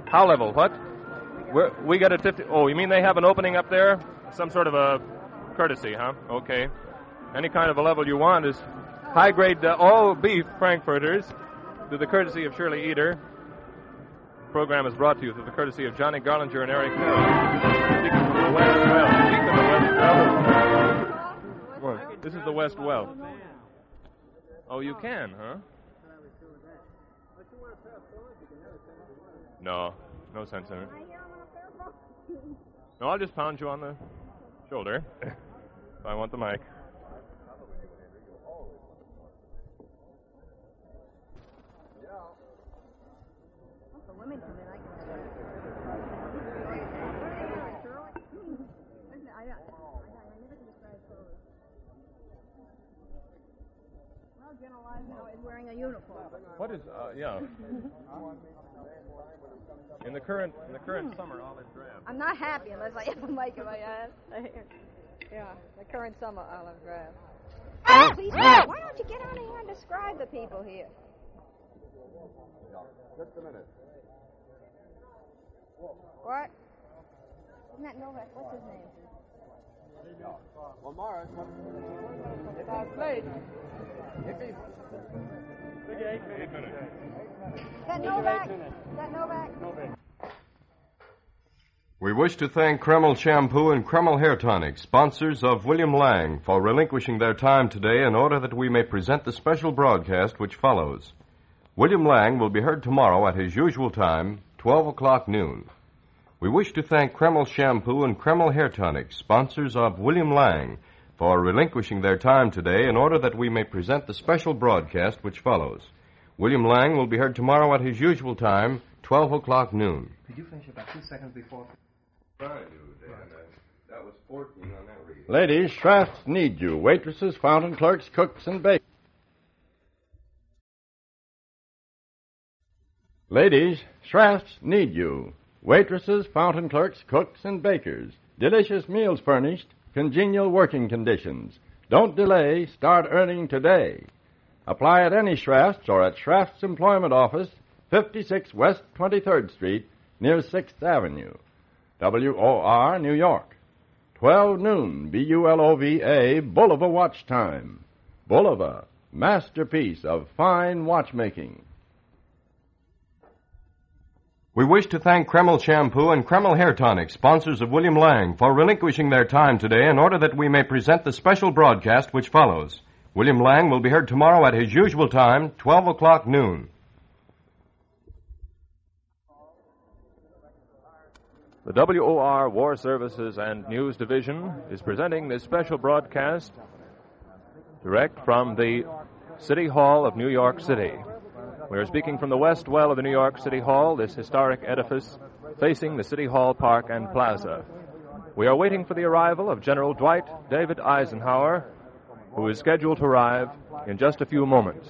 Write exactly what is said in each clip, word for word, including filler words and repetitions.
How level? What? We're, we got it fifty. Oh, you mean they have an opening up there? Some sort of a courtesy, huh? Okay. Any kind of a level you want is high-grade uh, all beef frankfurters through the courtesy of Shirley Eder. The program is brought to you through the courtesy of Johnny Garlinger and Eric Carroll. Speaking from the West Well. Speaking of the West Well. Well, this is the West Well. Oh, you can, huh? No, no sense in it. No, I'll just pound you on the shoulder if I want the mic. Wearing a uniform. What is, uh, yeah. In the current, in the current summer olive drab. I'm not happy unless I have a mic in my ass. Yeah, the current summer olive drab. Oh, please, why don't you get on here and describe the people here? Just a minute. What? Isn't that Novak? What's his name? Well, Morris, Please. Eight minutes. Is that Novak? Is that Novak? Novak. We wish to thank Kreml Shampoo and Kreml Hair Tonic, sponsors of William Lang, for relinquishing their time today in order that we may present the special broadcast which follows. William Lang will be heard tomorrow at his usual time, twelve o'clock noon. We wish to thank Kreml Shampoo and Kreml Hair Tonic, sponsors of William Lang, for relinquishing their time today in order that we may present the special broadcast which follows. William Lang will be heard tomorrow at his usual time, twelve o'clock noon. Could you finish about two seconds before? Try to, Dan. That was fourteen on that reading. Ladies, Schrafts need you. Waitresses, fountain clerks, cooks, and bakers. Ladies, Schrafts need you. Waitresses, fountain clerks, cooks, and bakers. Delicious meals furnished. Congenial working conditions. Don't delay. Start earning today. Apply at any Schrafts or at Schrafts Employment Office, fifty-six West twenty-third Street, near sixth Avenue. W O R, New York. twelve noon, B U L O V A, Bulova watch time. Bulova, masterpiece of fine watchmaking. We wish to thank Kreml Shampoo and Kreml Hair Tonic, sponsors of William Lang, for relinquishing their time today in order that we may present the special broadcast which follows. William Lang will be heard tomorrow at his usual time, twelve o'clock noon. The W O R War Services and News Division is presenting this special broadcast direct from the City Hall of New York City. We are speaking from the West Well of the New York City Hall, this historic edifice facing the City Hall Park and Plaza. We are waiting for the arrival of General Dwight David Eisenhower, who is scheduled to arrive in just a few moments.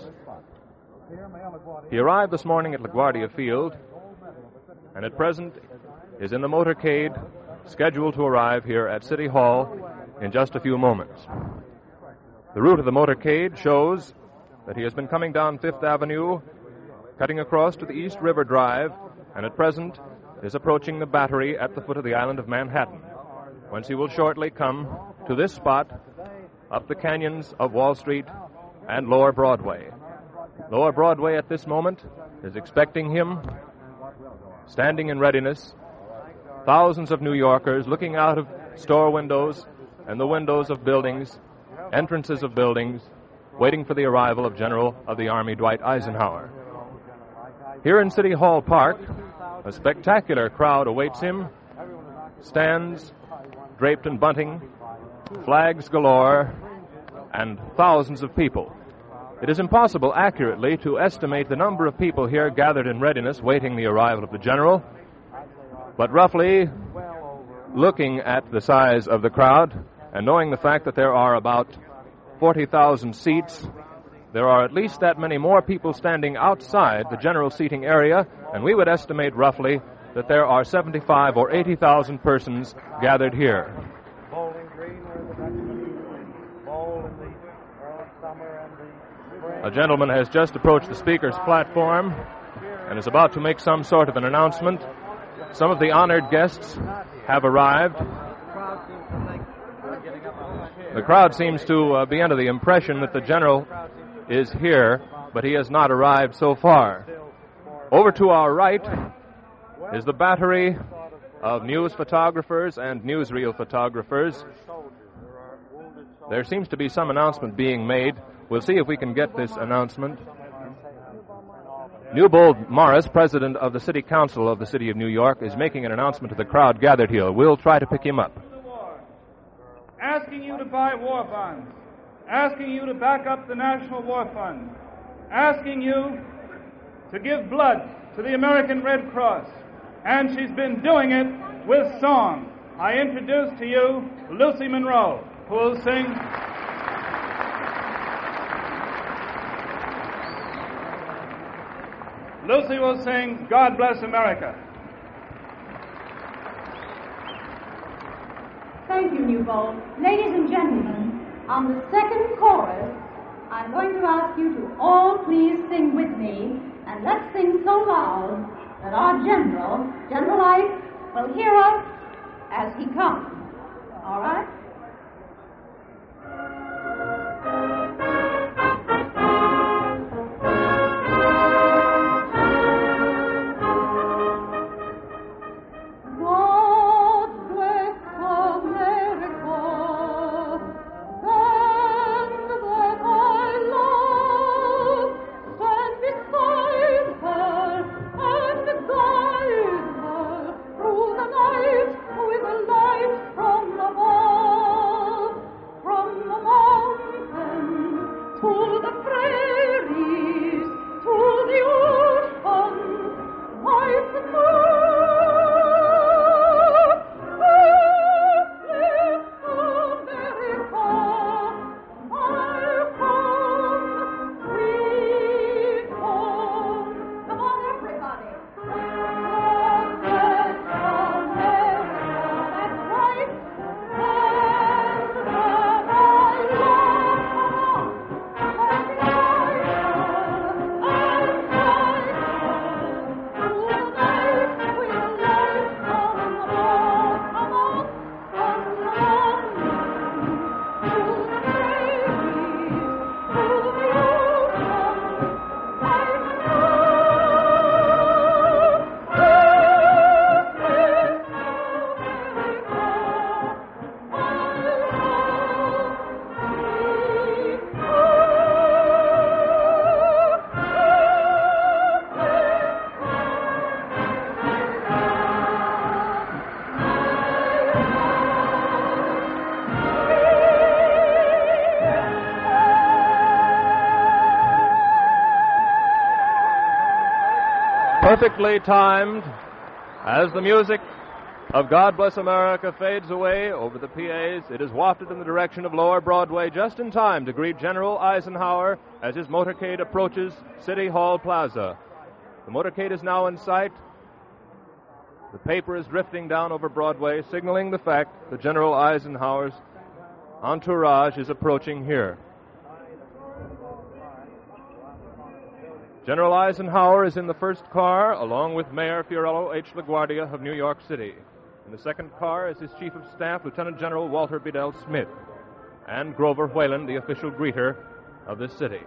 He arrived this morning at LaGuardia Field, and at present is in the motorcade scheduled to arrive here at City Hall in just a few moments. The route of the motorcade shows that he has been coming down Fifth Avenue, cutting across to the East River Drive, and at present is approaching the Battery at the foot of the island of Manhattan, whence he will shortly come to this spot up the canyons of Wall Street and Lower Broadway. Lower Broadway at this moment is expecting him, standing in readiness, thousands of New Yorkers looking out of store windows and the windows of buildings, entrances of buildings, waiting for the arrival of General of the Army Dwight Eisenhower. Here in City Hall Park, a spectacular crowd awaits him, stands draped in bunting, flags galore, and thousands of people. It is impossible accurately to estimate the number of people here gathered in readiness waiting the arrival of the general, but roughly, looking at the size of the crowd and knowing the fact that there are about forty thousand seats, there are at least that many more people standing outside the general seating area, and we would estimate roughly that there are seventy-five or eighty thousand persons gathered here. A gentleman has just approached the speaker's platform and is about to make some sort of an announcement. Some of the honored guests have arrived. The crowd seems to uh, be under the impression that the general is here, but he has not arrived so far. Over to our right is the battery of news photographers and newsreel photographers. There seems to be some announcement being made. We'll see if we can get this announcement. Newbold Morris, president of the City Council of the City of New York, is making an announcement to the crowd gathered here. We'll try to pick him up. Asking you to buy war bonds, asking you to back up the National War Fund, asking you to give blood to the American Red Cross, and she's been doing it with song. I introduce to you Lucy Monroe, who will sing... Lucy will sing God Bless America. Thank you, Newbold. Ladies and gentlemen, on the second chorus, I'm going to ask you to all please sing with me, and let's sing so loud that our general, General Ike, will hear us as he comes. All right? Perfectly timed as the music of God Bless America fades away over the P As. It is wafted in the direction of Lower Broadway just in time to greet General Eisenhower as his motorcade approaches City Hall Plaza. The motorcade is now in sight. The paper is drifting down over Broadway, signaling the fact that General Eisenhower's entourage is approaching here. General Eisenhower is in the first car, along with Mayor Fiorello H. LaGuardia of New York City. In the second car is his Chief of Staff, Lieutenant General Walter Bedell Smith, and Grover Whalen, the official greeter of this city.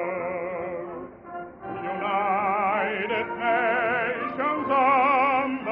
United Nations on the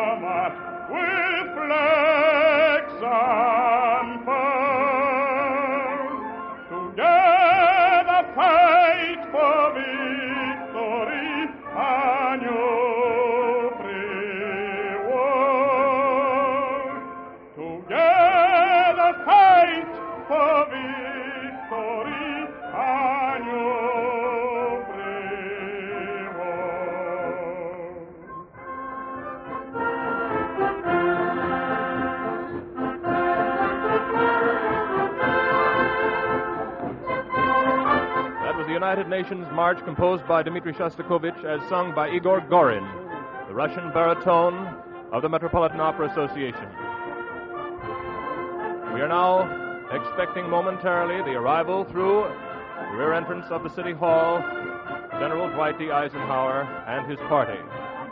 United Nations march composed by Dmitri Shostakovich as sung by Igor Gorin, the Russian baritone of the Metropolitan Opera Association. We are now expecting momentarily the arrival through the rear entrance of the City Hall, General Dwight D. Eisenhower and his party.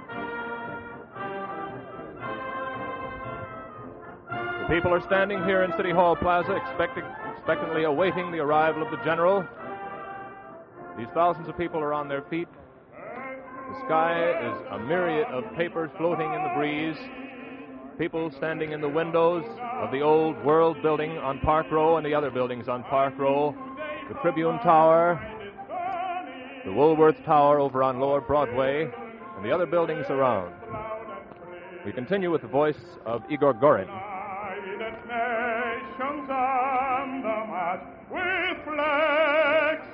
The people are standing here in City Hall Plaza, expecting, expectantly awaiting the arrival of the general. These thousands of people are on their feet. The sky is a myriad of papers floating in the breeze. People standing in the windows of the old World building on Park Row and the other buildings on Park Row, the Tribune Tower, the Woolworth Tower over on Lower Broadway, and the other buildings around. We continue with the voice of Igor Gorin. Nations on the march with flags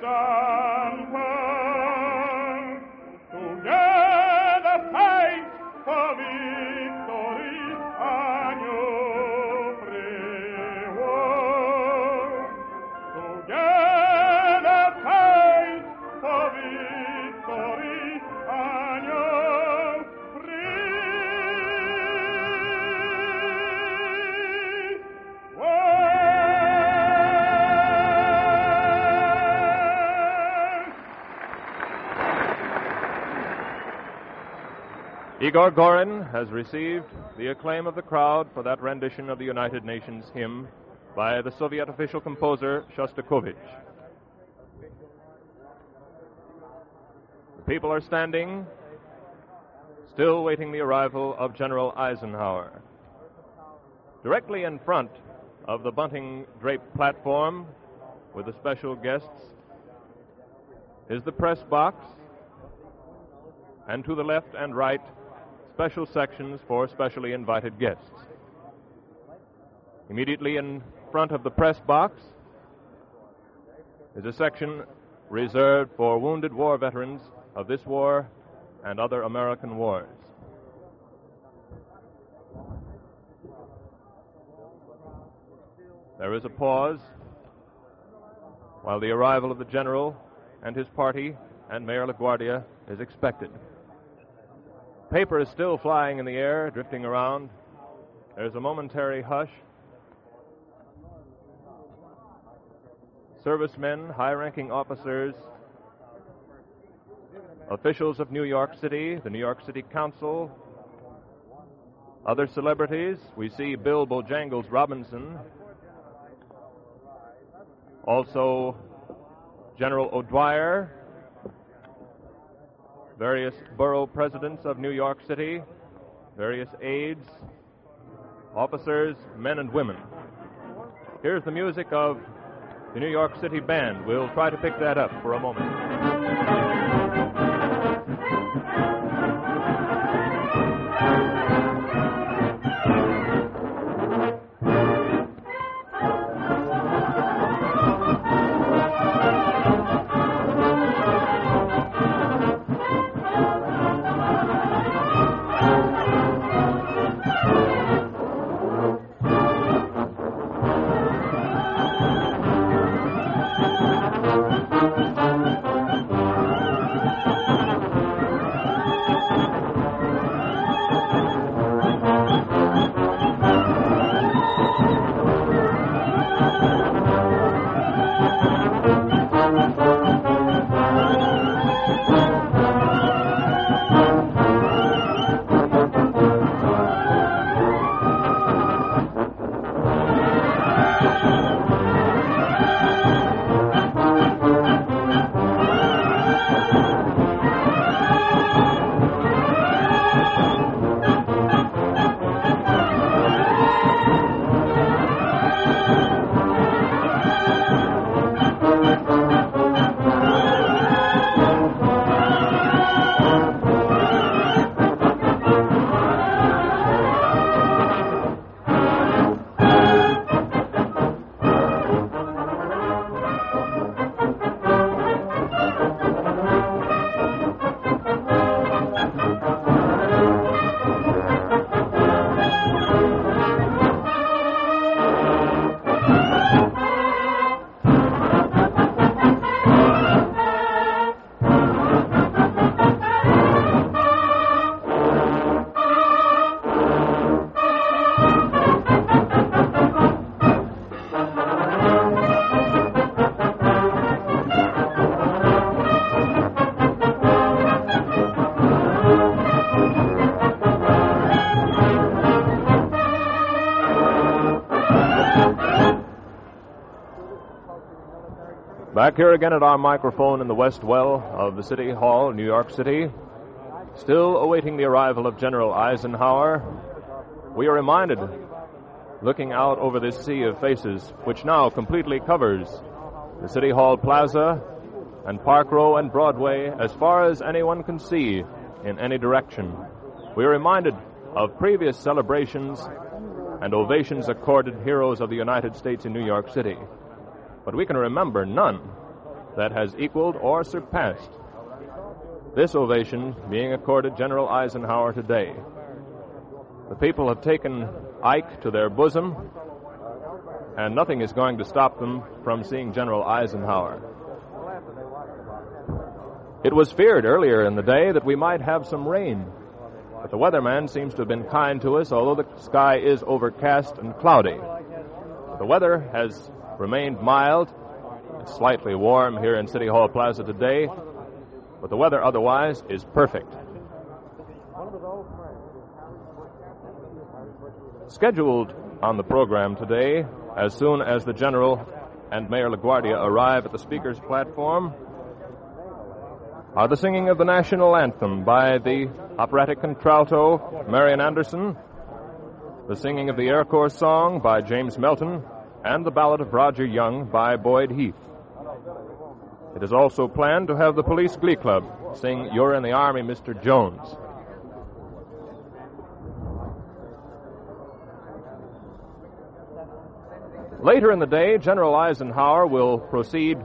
unfurled, together fight for victory on your free world. Together fight for victory on your free Igor Gorin has received the acclaim of the crowd for that rendition of the United Nations hymn by the Soviet official composer Shostakovich. The people are standing, still waiting the arrival of General Eisenhower. Directly in front of the bunting-draped platform with the special guests is the press box, and to the left and right, special sections for specially invited guests. Immediately in front of the press box is a section reserved for wounded war veterans of this war and other American wars. There is a pause while the arrival of the general and his party and Mayor LaGuardia is expected. Paper is still flying in the air, drifting around. There's a momentary hush. Servicemen, high-ranking officers, officials of New York City, the New York City Council, other celebrities. We see Bill Bojangles Robinson, also General O'Dwyer, various borough presidents of New York City, various aides, officers, men and women. Here's the music of the New York City Band. We'll try to pick that up for a moment. Back here again at our microphone in the west well of the City Hall, New York City, still awaiting the arrival of General Eisenhower, we are reminded, looking out over this sea of faces, which now completely covers the City Hall Plaza and Park Row and Broadway as far as anyone can see in any direction. We are reminded of previous celebrations and ovations accorded heroes of the United States in New York City. But we can remember none that has equaled or surpassed this ovation being accorded General Eisenhower today. The people have taken Ike to their bosom, and nothing is going to stop them from seeing General Eisenhower. It was feared earlier in the day that we might have some rain, but the weatherman seems to have been kind to us, although the sky is overcast and cloudy. The weather has remained mild. It's slightly warm here in City Hall Plaza today, but the weather otherwise is perfect. Scheduled on the program today, as soon as the General and Mayor LaGuardia arrive at the speaker's platform, are the singing of the national anthem by the operatic contralto Marian Anderson, the singing of the Air Corps song by James Melton, and the Ballad of Roger Young by Boyd Heath. It is also planned to have the Police Glee Club sing You're in the Army, Mister Jones. Later in the day, General Eisenhower will proceed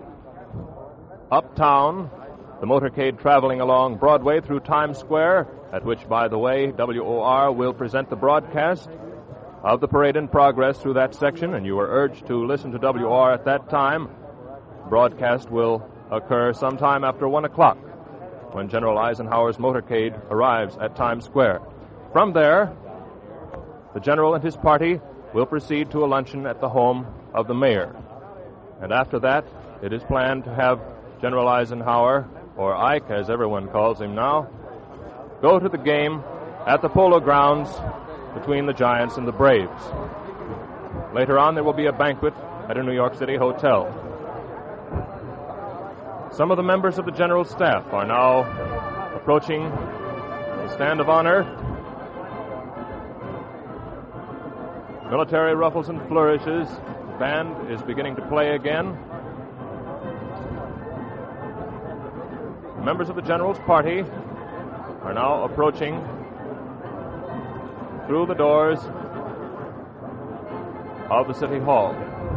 uptown, the motorcade traveling along Broadway through Times Square, at which, by the way, W O R will present the broadcast of the parade in progress through that section, and you are urged to listen to W O R at that time. Broadcast will occur sometime after one o'clock when General Eisenhower's motorcade arrives at Times Square. From there, the General and his party will proceed to a luncheon at the home of the mayor. And after that, it is planned to have General Eisenhower, or Ike as everyone calls him now, go to the game at the Polo Grounds between the Giants and the Braves. Later on, there will be a banquet at a New York City hotel. Some of the members of the General's staff are now approaching the stand of honor. Military ruffles and flourishes. The band is beginning to play again. Members of the General's party are now approaching through the doors of the City Hall.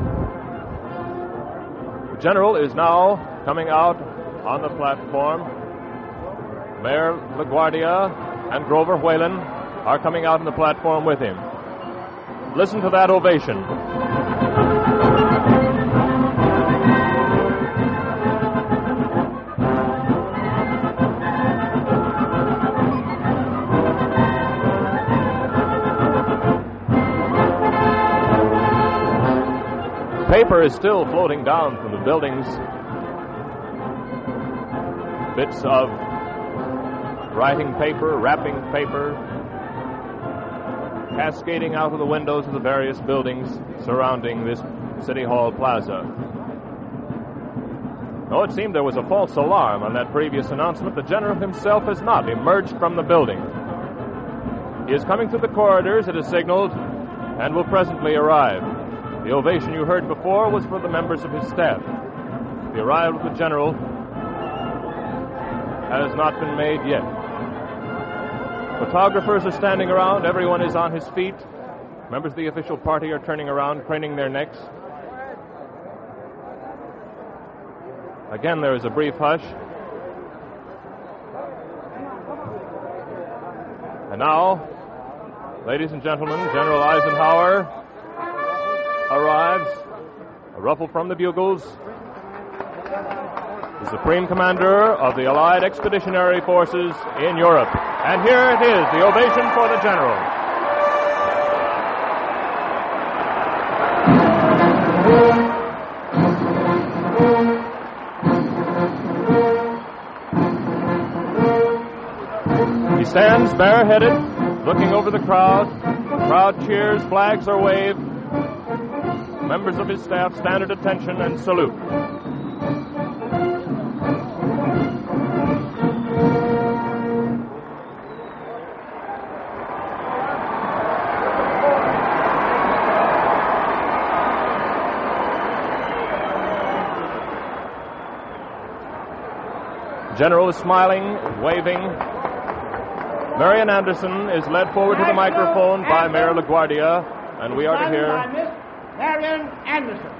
The General is now coming out on the platform. Mayor LaGuardia and Grover Whalen are coming out on the platform with him. Listen to that ovation. Paper is still floating down from the buildings. Bits of writing paper, wrapping paper, cascading out of the windows of the various buildings surrounding this City Hall Plaza. Though it seemed there was a false alarm on that previous announcement, the General himself has not emerged from the building. He is coming through the corridors, it is signaled, and will presently arrive. The ovation you heard before was for the members of his staff. The arrival of the General has not been made yet. Photographers are standing around. Everyone is on his feet. Members of the official party are turning around, craning their necks. Again, there is a brief hush. And now, ladies and gentlemen, General Eisenhower arrives. A ruffle from the bugles. The Supreme Commander of the Allied Expeditionary Forces in Europe. And here it is, the ovation for the General. He stands bareheaded, looking over the crowd. The crowd cheers, flags are waved. Members of his staff stand at attention and salute. general is smiling, waving. Marian Anderson is led forward to the microphone by Mayor LaGuardia, and we are to hear Marian Anderson.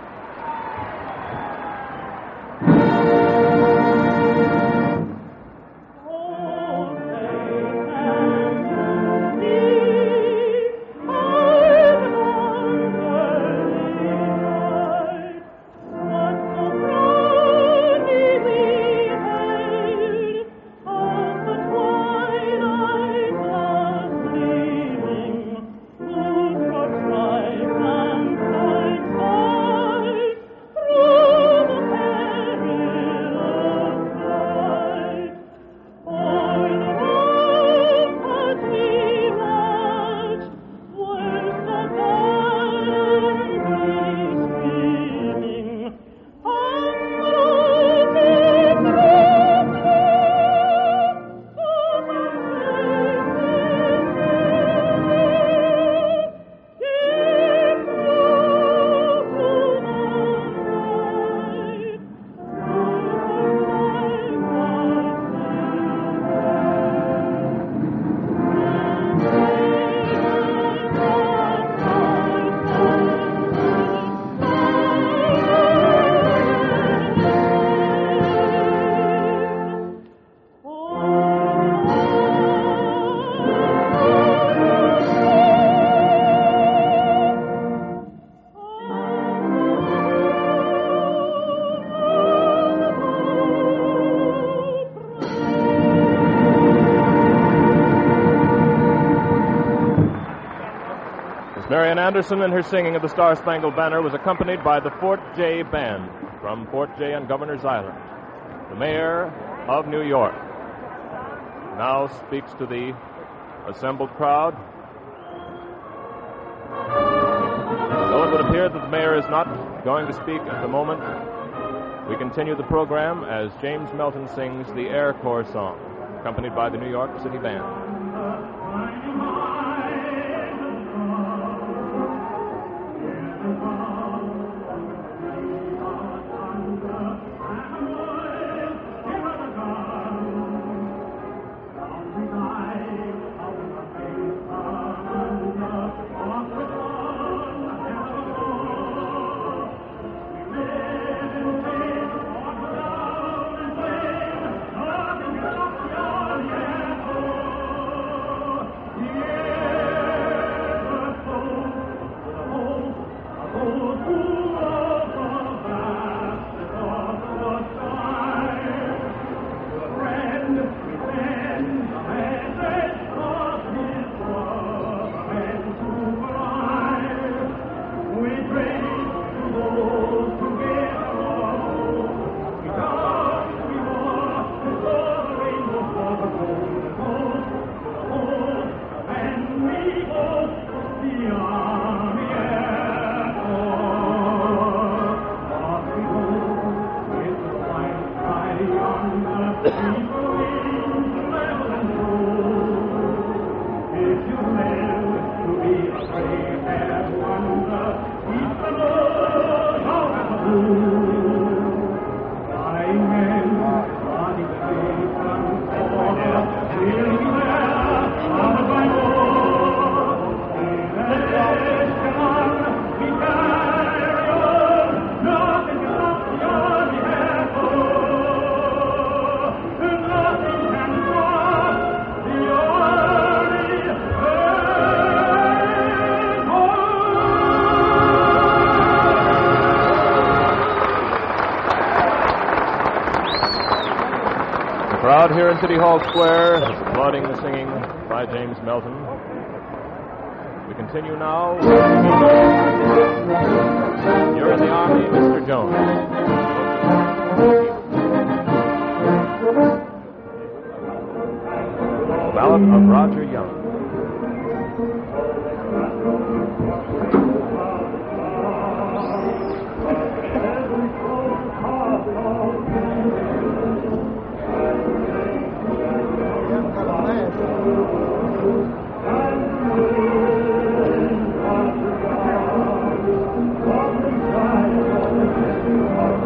Marian Anderson and her singing of the Star-Spangled Banner was accompanied by the Fort J Band from Fort J on Governor's Island. The mayor of New York now speaks to the assembled crowd. Though it would appear that the mayor is not going to speak at the moment, we continue the program as James Melton sings the Air Corps song, accompanied by the New York City Band. Crowd here in City Hall Square applauding the singing by James Melton. We continue now. You're in the Army, Mister Jones. The Ballad of Roger Young. Thank you.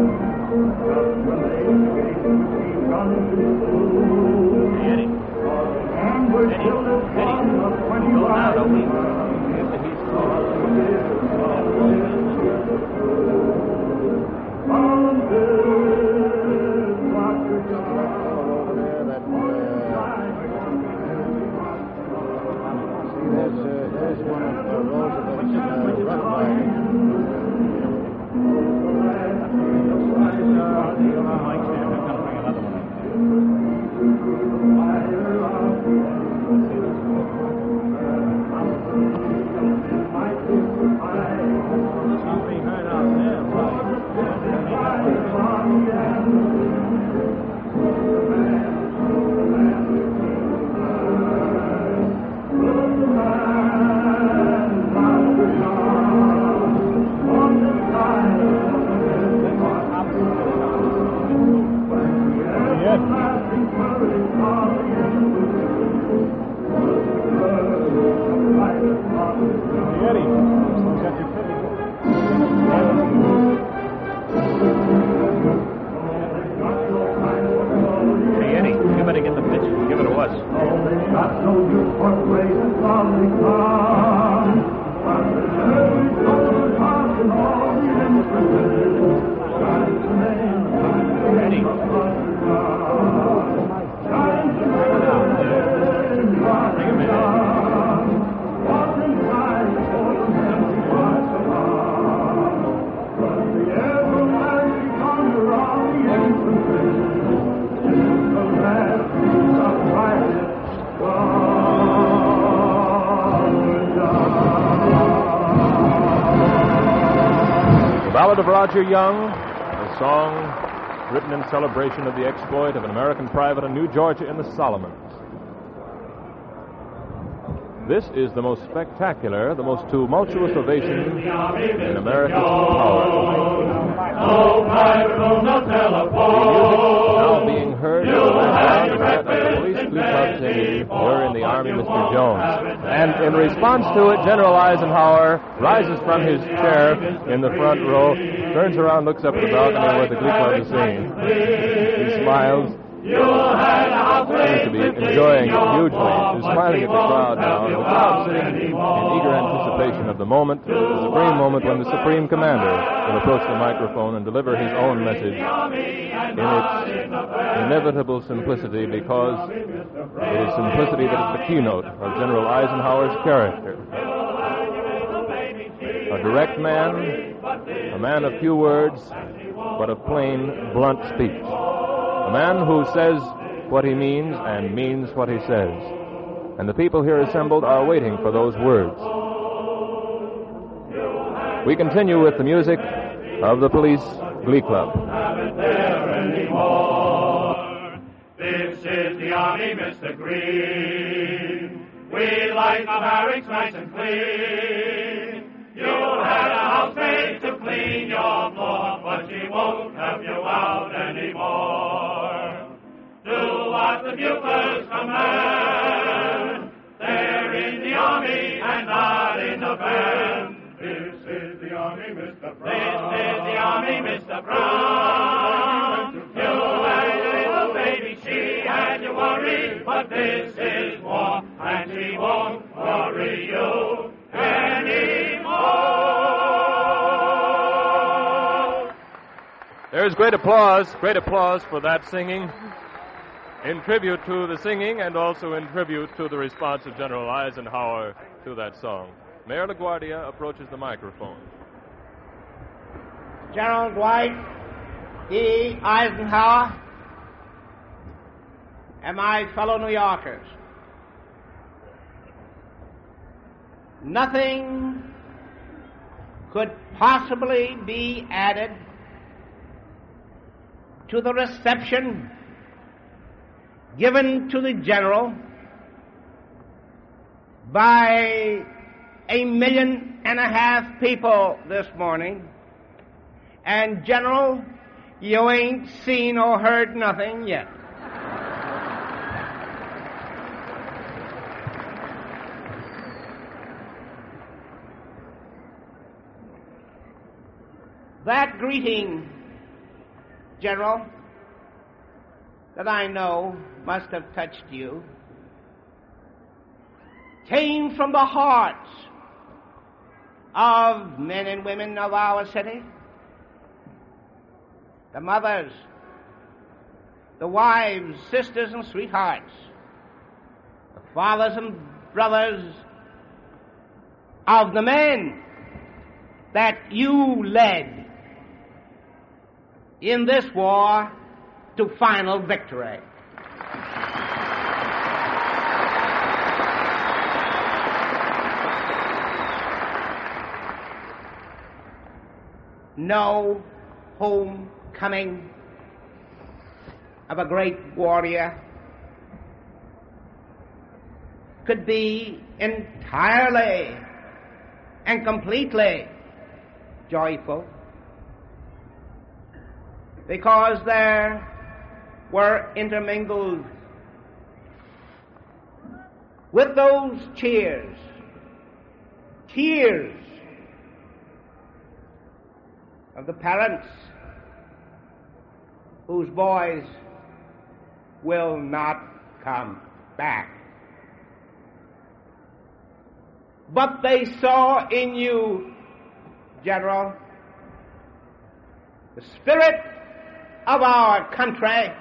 Of Roger Young, a song written in celebration of the exploit of an American private in New Georgia in the Solomons. This is the most spectacular, the most tumultuous ovation in America's power. No microphone, no telephone. Now being heard in the background of the police glee club singing, "You're in the Army, Mister Jones." And in response to it, General Eisenhower rises from his chair in the front row, turns around, looks up at the balcony where the glee club is singing. He smiles. Seems to be enjoying it hugely. He's smiling at the crowd now, and the crowd sitting in eager anticipation of the moment, the supreme moment when the Supreme Commander will approach the microphone and deliver his own message in its inevitable simplicity, because it is simplicity that is the keynote of General Eisenhower's character. A direct man, a man of few words, but of plain, blunt speech. A man who says what he means and means what he says. And the people here assembled are waiting for those words. We continue with the music of the Police Glee Club. This is the Army, Mister Green. We like the barracks nice and clean. You had a housemaid to clean your floor, but she won't have you out anymore. Do what the buglers command. They're in the Army and not in the band. This is the Army, Mister Brown. This is the Army, Mister Brown. You had a little baby, she had you worried, but this is war, and she won't worry you anymore. There's great applause, great applause for that singing, in tribute to the singing and also in tribute to the response of General Eisenhower to that song. Mayor LaGuardia approaches the microphone. General Dwight D. Eisenhower and my fellow New Yorkers, nothing could possibly be added to the reception given to the General by a million and a half people this morning. And General, you ain't seen or heard nothing yet. That greeting General, that I know must have touched you came from the hearts of men and women of our city, the mothers, the wives, sisters, and sweethearts, the fathers and brothers of the men that you led in this war to final victory. No homecoming of a great warrior could be entirely and completely joyful, because there were intermingled with those cheers tears of the parents whose boys will not come back. But they saw in you, General, the spirit of our country.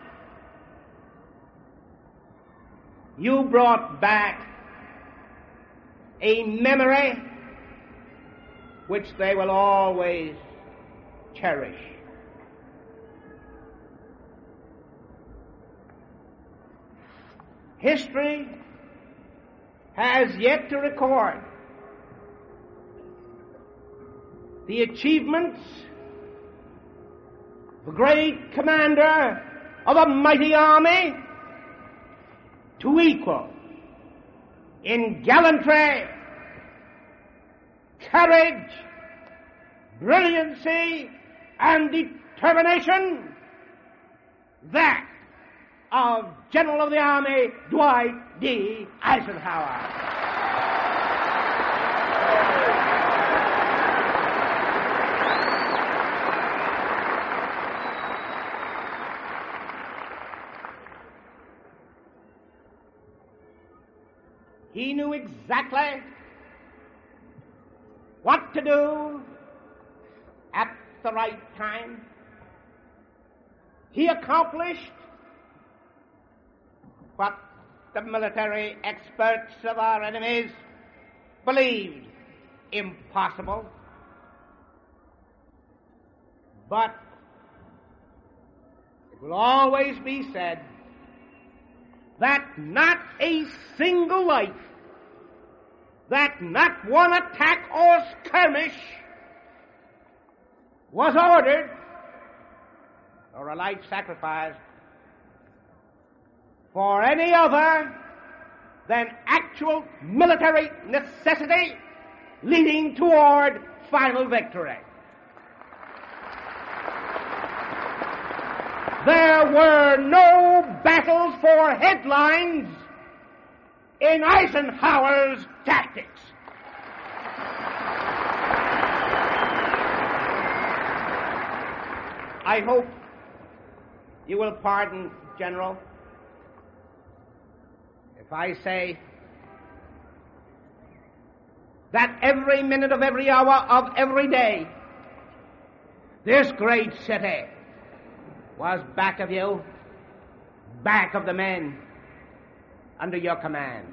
You brought back a memory which they will always cherish. History has yet to record the achievements of the great commander of a mighty army to equal in gallantry, courage, brilliancy, and determination that of General of the Army Dwight D. Eisenhower. He knew exactly what to do at the right time. He accomplished what the military experts of our enemies believed impossible. But it will always be said that not a single life, that not one attack or skirmish was ordered or a life sacrificed for any other than actual military necessity leading toward final victory. There were no battles for headlines in Eisenhower's tactics. I hope you will pardon, General, if I say that every minute of every hour of every day, this great city was back of you, back of the men under your command.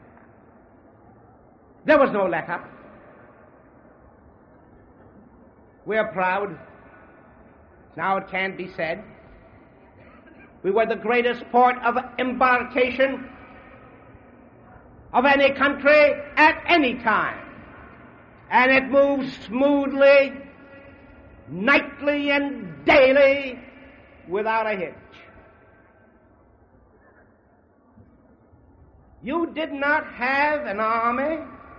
There was no let-up. We're proud. Now it can be said. We were the greatest port of embarkation of any country at any time. And it moves smoothly, nightly and daily, without a hitch. You did not have an army,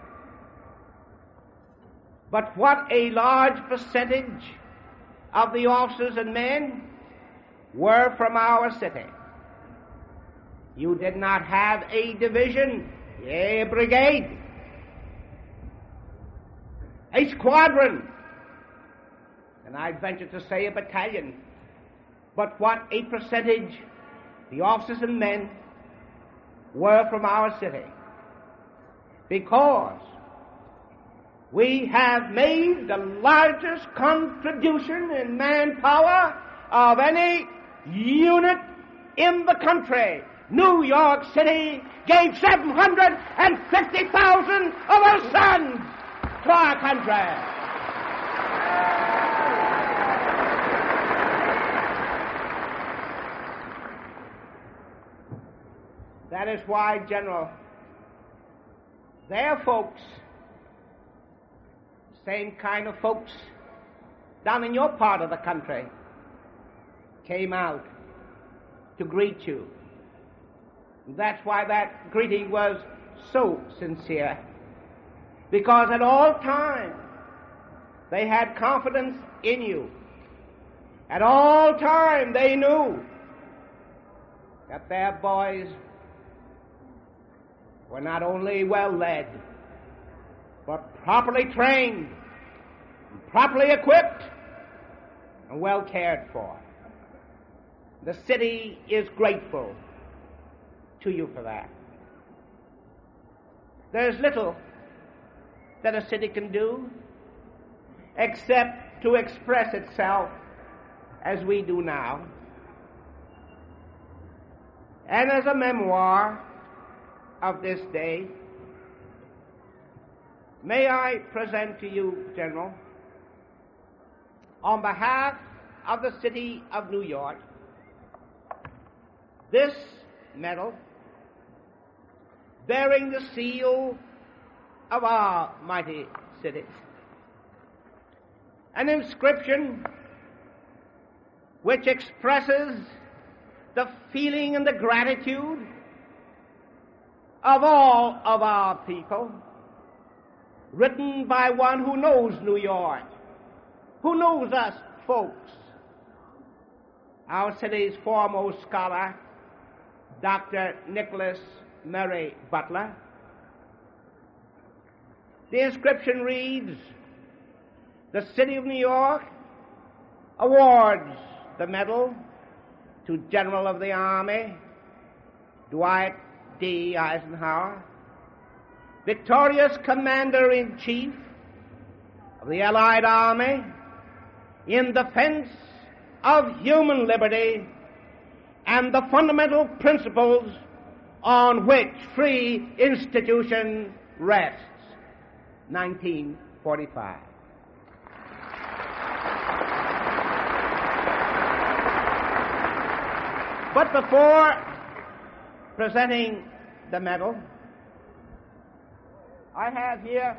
but what a large percentage of the officers and men were from our city. You did not have a division, a brigade, a squadron, and I'd venture to say a battalion. but what a percentage the officers and men were from our city. Because we have made the largest contribution in manpower of any unit in the country. New York City gave seven hundred fifty thousand of our sons to our country. That is why, General, their folks, same kind of folks down in your part of the country, came out to greet you. That's why that greeting was so sincere, because at all times they had confidence in you. At all times they knew that their boys were not only well led, but properly trained, properly equipped, and well cared for. The city is grateful to you for that. There's little that a city can do except to express itself as we do now. And as a memoir of this day, may I present to you, General, on behalf of the city of New York, this medal bearing the seal of our mighty city. An inscription which expresses the feeling and the gratitude of all of our people, written by one who knows New York, who knows us folks, our city's foremost scholar, Doctor Nicholas Murray Butler. The inscription reads, "The City of New York awards the medal to General of the Army Dwight D. Eisenhower, victorious Commander-in-Chief of the Allied Army in defense of human liberty and the fundamental principles on which free institution rests." nineteen forty-five. But before presenting the medal, I have here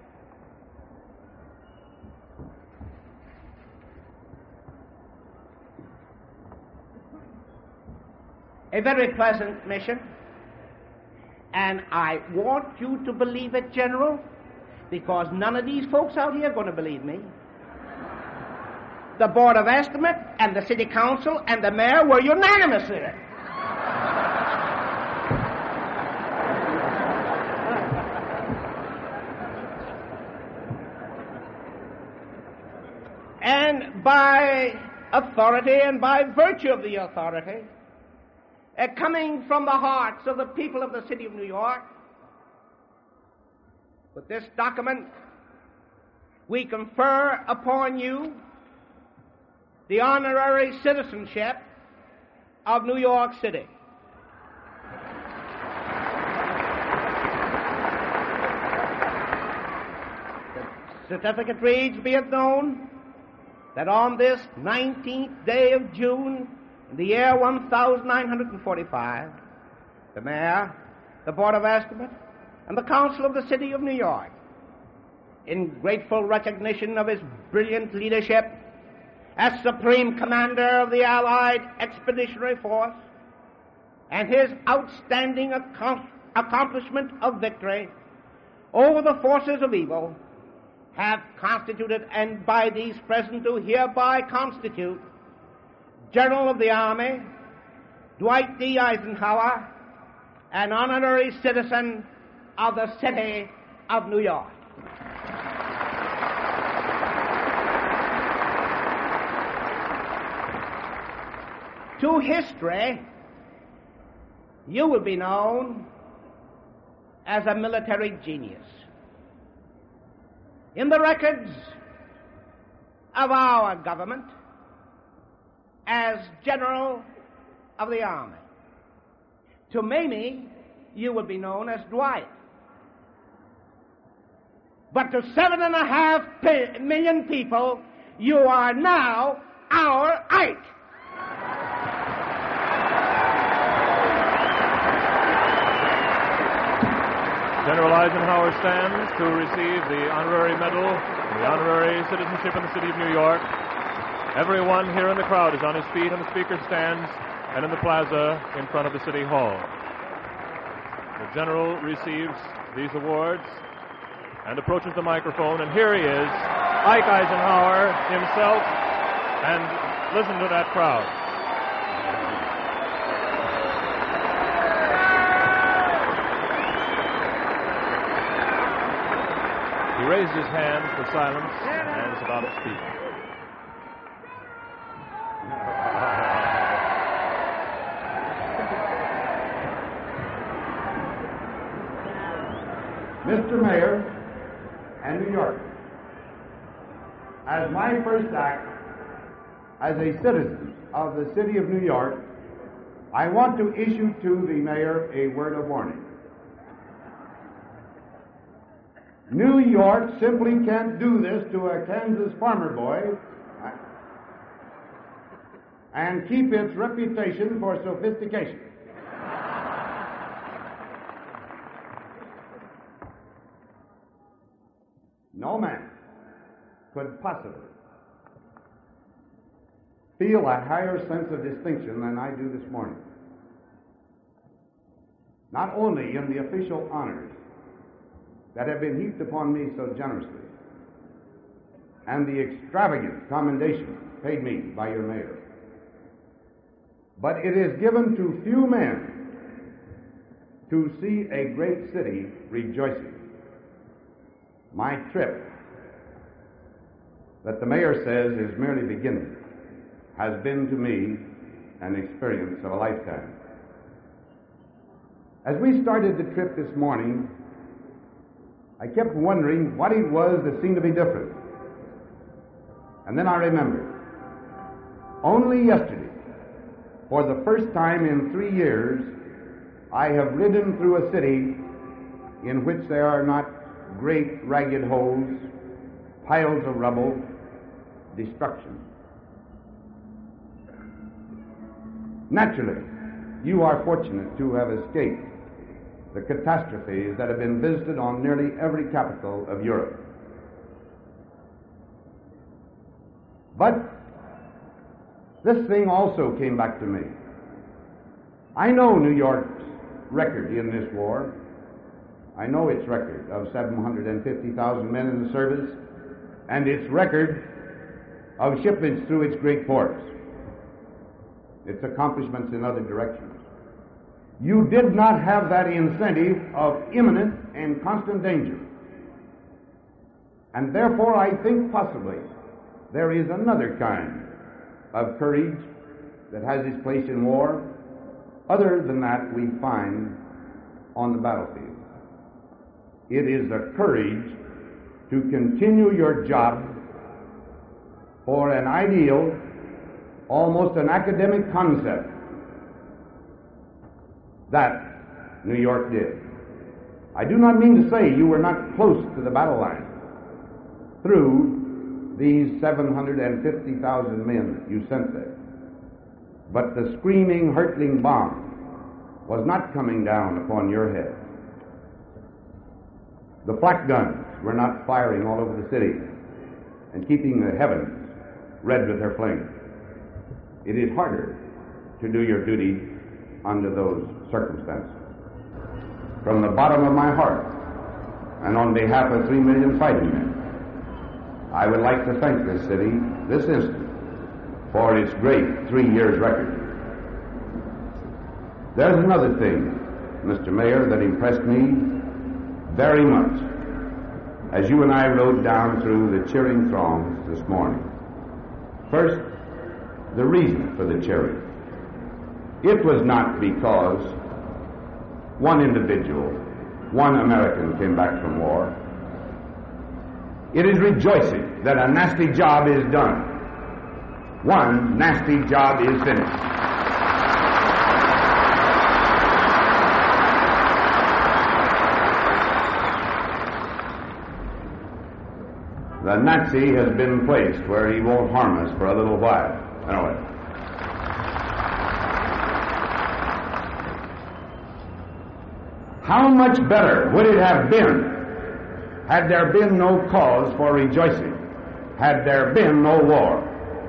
a very pleasant mission, and I want you to believe it, General, because none of these folks out here are going to believe me. The Board of Estimate and the City Council and the Mayor were unanimous in it. And by authority and by virtue of the authority, uh, coming from the hearts of the people of the City of New York, with this document, we confer upon you the honorary citizenship of New York City. The certificate reads, "Be it known that on this nineteenth day of June, in the year one thousand nine hundred forty-five, the Mayor, the Board of Estimate, and the Council of the City of New York, in grateful recognition of his brilliant leadership as Supreme Commander of the Allied Expeditionary Force and his outstanding ac- accomplishment of victory over the forces of evil, have constituted and by these present do hereby constitute General of the Army Dwight D. Eisenhower, an honorary citizen of the City of New York." to history, you will be known as a military genius. In the records of our government, as General of the Army. To Mamie, you will be known as Dwight. But to seven and a half pe- million people, you are now our Ike. General Eisenhower stands to receive the honorary medal, the honorary citizenship in the city of New York. Everyone here in the crowd is on his feet on the speaker stands and in the plaza in front of the City Hall. The general receives these awards and approaches the microphone, and here he is, Ike Eisenhower himself, and listen to that crowd. He raised his hand for silence and is about to speak. Mister Mayor and New York, as my first act as a citizen of the city of New York, I want to issue to the mayor a word of warning. New York simply can't do this to a Kansas farmer boy and keep its reputation for sophistication. No man could possibly feel a higher sense of distinction than I do this morning. Not only in the official honors that have been heaped upon me so generously, and the extravagant commendation paid me by your mayor, but it is given to few men to see a great city rejoicing. My trip, that the mayor says is merely beginning, has been to me an experience of a lifetime. As we started the trip this morning, I kept wondering what it was that seemed to be different. And then I remembered, only yesterday, for the first time in three years, I have ridden through a city in which there are not great ragged holes, piles of rubble, destruction. Naturally, you are fortunate to have escaped the catastrophes that have been visited on nearly every capital of Europe. But this thing also came back to me. I know New York's record in this war. I know its record of seven hundred fifty thousand men in the service and its record of shipments through its great ports, its accomplishments in other directions. You did not have that incentive of imminent and constant danger. And therefore I think possibly there is another kind of courage that has its place in war, other than that we find on the battlefield. It is the courage to continue your job for an ideal, almost an academic concept that New York did. I do not mean to say you were not close to the battle line through these seven hundred fifty thousand men you sent there. But the screaming, hurtling bomb was not coming down upon your head. The flak guns were not firing all over the city and keeping the heavens red with their flames. It is harder to do your duty under those circumstances. From the bottom of my heart, and on behalf of three million fighting men, I would like to thank this city, this instant, for its great three years record. There's another thing, Mister Mayor, that impressed me very much as you and I rode down through the cheering throngs this morning. First, the reason for the cheering. it was not because one individual, one American came back from war. It is rejoicing that a nasty job is done. One nasty job is finished. The Nazi has been placed where he won't harm us for a little while. Anyway. How much better would it have been had there been no cause for rejoicing, had there been no war?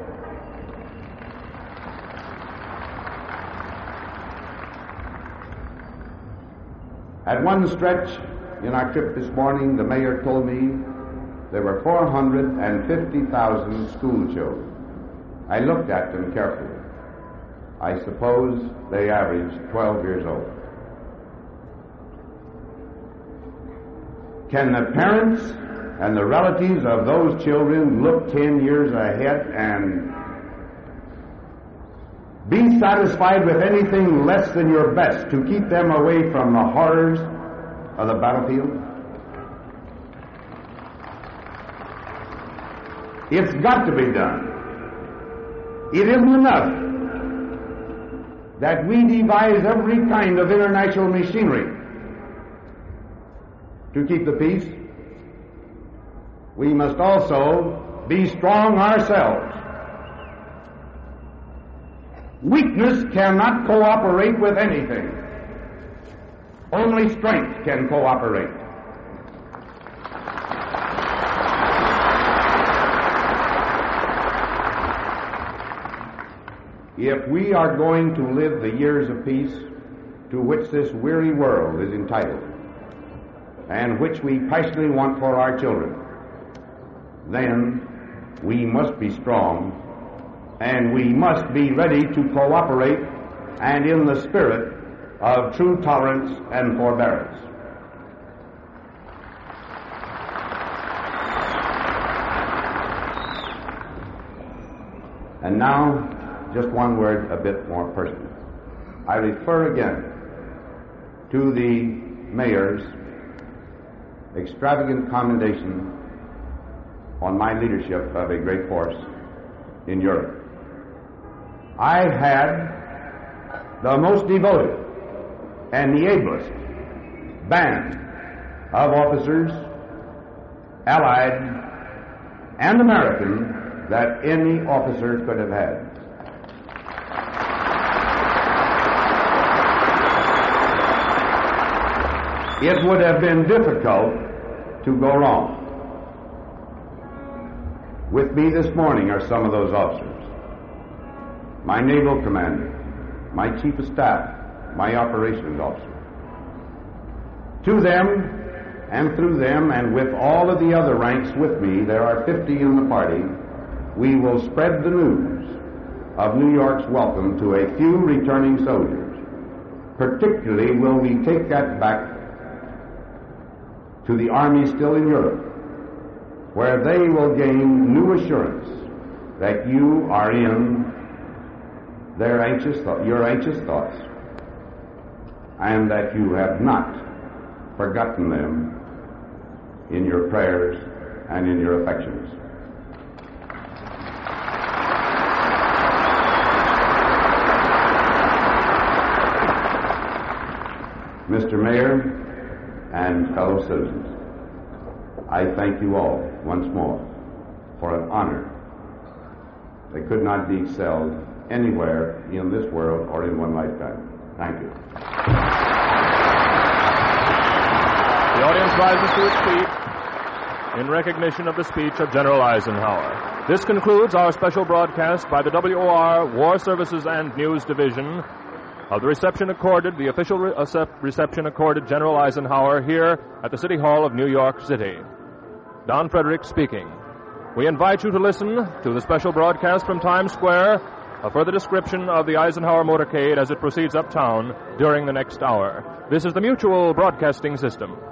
At one stretch in our trip this morning, the mayor told me there were four hundred fifty thousand school children. I looked at them carefully. I suppose they averaged twelve years old. Can the parents and the relatives of those children look ten years ahead and be satisfied with anything less than your best to keep them away from the horrors of the battlefield? It's got to be done. It isn't enough that we devise every kind of international machinery to keep the peace. We must also be strong ourselves. Weakness cannot cooperate with anything. Only strength can cooperate. If we are going to live the years of peace to which this weary world is entitled, and which we passionately want for our children, then we must be strong, and we must be ready to cooperate, and in the spirit of true tolerance and forbearance. And now, just one word a bit more personal. I refer again to the mayor's extravagant commendation on my leadership of a great force in Europe. I had the most devoted and the ablest band of officers, Allied and American, that any officer could have had. It would have been difficult to go wrong. With me this morning are some of those officers. My naval commander, my chief of staff, my operations officer. To them, and through them, and with all of the other ranks with me, there are fifty in the party, we will spread the news of New York's welcome to a few returning soldiers. Particularly will we take that back to the army still in Europe, where they will gain new assurance that you are in their anxious th- your anxious thoughts, and that you have not forgotten them in your prayers and in your affections. Mister Mayor and fellow citizens, I thank you all once more for an honor that could not be excelled anywhere in this world or in one lifetime. Thank you. The audience rises to its feet in recognition of the speech of General Eisenhower. This concludes our special broadcast by the W O R War Services and News Division of the reception accorded, the official re- reception accorded General Eisenhower here at the City Hall of New York City. Don Frederick speaking. We invite you to listen to the special broadcast from Times Square, a further description of the Eisenhower motorcade as it proceeds uptown during the next hour. This is the Mutual Broadcasting System.